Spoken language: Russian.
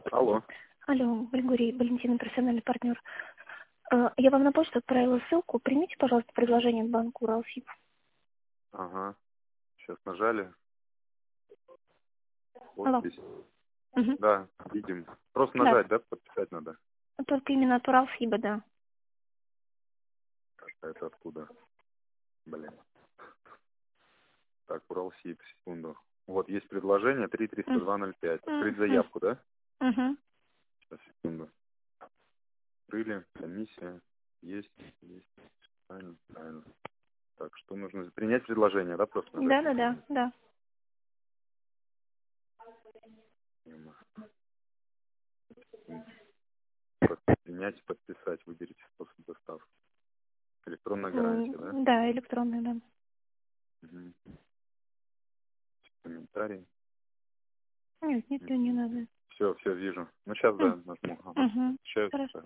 Алло. Алло, Григорий, Валентина, профессиональный партнер. Я вам на почту отправила ссылку. Примите, пожалуйста, предложение от банка Уралсиб. Ага. Сейчас нажали. Алло. Подпись. Угу. Да, видим. Просто Да, нажать, да? Подписать надо. только именно от Уралсиба, да. Так, а это откуда? Блин. Так, Уралсиб, секунду. Вот, есть предложение 3-302-05. Открыть заявку, да? Угу. Сейчас, секунду. Открыли. Комиссия. Есть. Правильно, правильно. Так, что нужно? Принять предложение, да? Просто нажать на Да. принять. Да. Принять, подписать. Выберите способ доставки. Электронная гарантия, да? Да, электронный, да. Угу. Комментарий. Нет, не надо. Все вижу. Ну, сейчас, да, нажму. Ага. Угу. Сейчас, Хорошо.